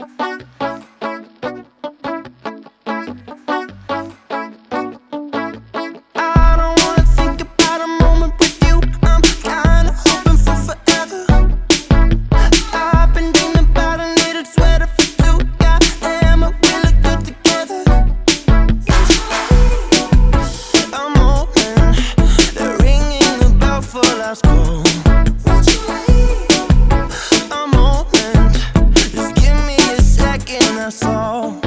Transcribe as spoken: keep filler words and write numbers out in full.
I don't wanna think about a moment with you. I'm kinda hoping for forever. I've been dreaming about a knitted sweater for two. Goddamn, it we look good together. A moment, they're ringing the bell for last call. A moment, just give me a second, that's all.